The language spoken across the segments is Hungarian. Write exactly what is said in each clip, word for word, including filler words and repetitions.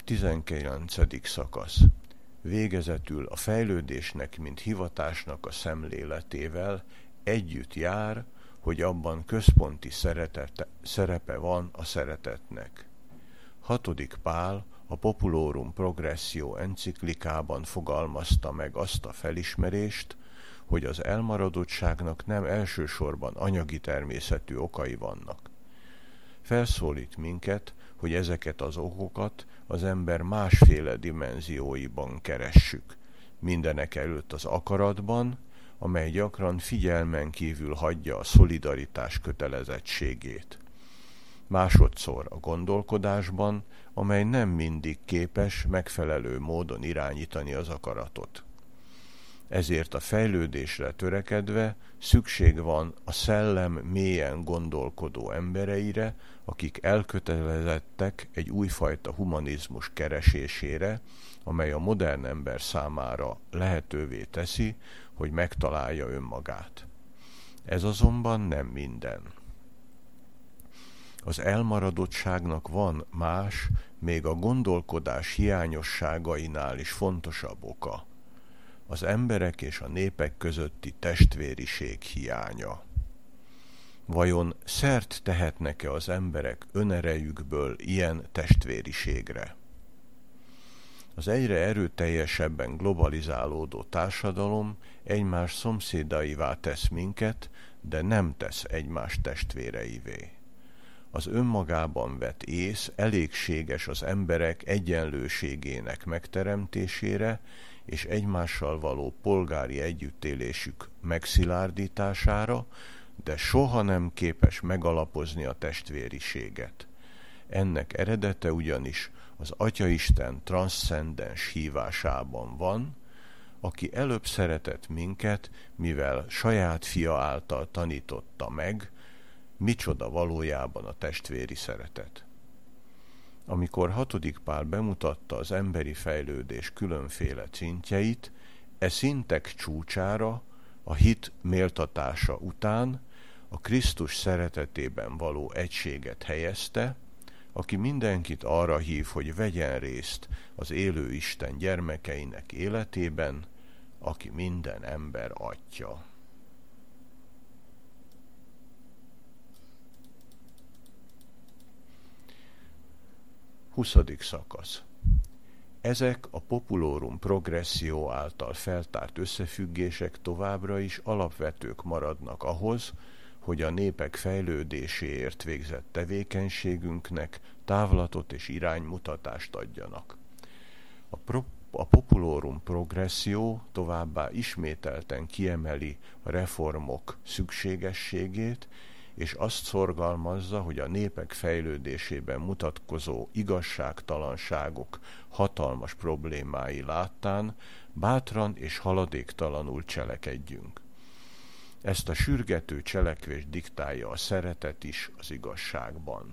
tizenkilencedik szakasz. Végezetül a fejlődésnek, mint hivatásnak a szemléletével együtt jár, hogy abban központi szeretete, szerepe van a szeretetnek. Hatodik Pál a Populorum Progressio enciklikában fogalmazta meg azt a felismerést, hogy az elmaradottságnak nem elsősorban anyagi természetű okai vannak. Felszólít minket, hogy ezeket az okokat az ember másféle dimenzióiban keressük, mindenek előtt az akaratban, amely gyakran figyelmen kívül hagyja a szolidaritás kötelezettségét. Másodszor a gondolkodásban, amely nem mindig képes megfelelő módon irányítani az akaratot. Ezért a fejlődésre törekedve szükség van a szellem mélyen gondolkodó embereire, akik elkötelezettek egy újfajta humanizmus keresésére, amely a modern ember számára lehetővé teszi, hogy megtalálja önmagát. Ez azonban nem minden. Az elmaradottságnak van más, még a gondolkodás hiányosságainál is fontosabb oka. Az emberek és a népek közötti testvériség hiánya. Vajon szert tehetnek-e az emberek önerejükből ilyen testvériségre? Az egyre erőteljesebben globalizálódó társadalom egymás szomszédaivá tesz minket, de nem tesz egymás testvéreivé. Az önmagában vett ész elégséges az emberek egyenlőségének megteremtésére és egymással való polgári együttélésük megszilárdítására, de soha nem képes megalapozni a testvériséget. Ennek eredete ugyanis az Atyaisten transzcendens hívásában van, aki előbb szeretett minket, mivel saját fia által tanította meg, micsoda valójában a testvéri szeretet. Amikor hatodik Pál bemutatta az emberi fejlődés különféle szintjeit, e szintek csúcsára, a hit méltatása után a Krisztus szeretetében való egységet helyezte, aki mindenkit arra hív, hogy vegyen részt az élő Isten gyermekeinek életében, aki minden ember atya. huszadik szakasz. Ezek a Populorum Progressio által feltárt összefüggések továbbra is alapvetők maradnak ahhoz, hogy a népek fejlődéséért végzett tevékenységünknek távlatot és iránymutatást adjanak. A, pro, a Populorum Progressio továbbá ismételten kiemeli a reformok szükségességét, és azt szorgalmazza, hogy a népek fejlődésében mutatkozó igazságtalanságok hatalmas problémái láttán bátran és haladéktalanul cselekedjünk. Ezt a sürgető cselekvést diktálja a szeretet is az igazságban.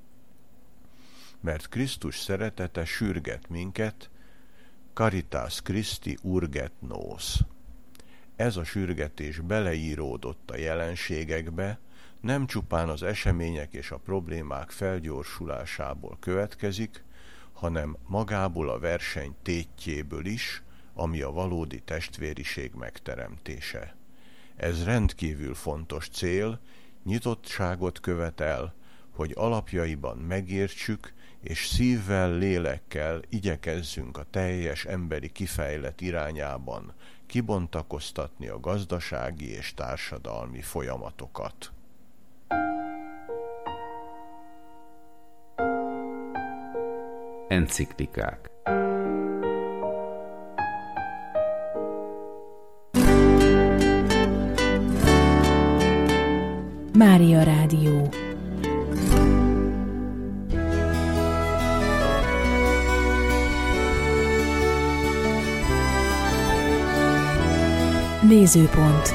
Mert Krisztus szeretete sürget minket, caritas Christi urget nos. Ez a sürgetés beleíródott a jelenségekbe, nem csupán az események és a problémák felgyorsulásából következik, hanem magából a verseny tétjéből is, ami a valódi testvériség megteremtése. Ez rendkívül fontos cél, nyitottságot követel, hogy alapjaiban megértsük, és szívvel, lélekkel igyekezzünk a teljes emberi kifejlet irányában kibontakoztatni a gazdasági és társadalmi folyamatokat. Enciklikák. Mária Rádió. Nézőpont.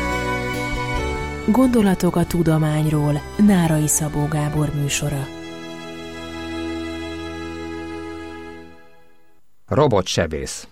Gondolatok a tudományról. Nárai Szabó Gábor műsora. Robotsebész.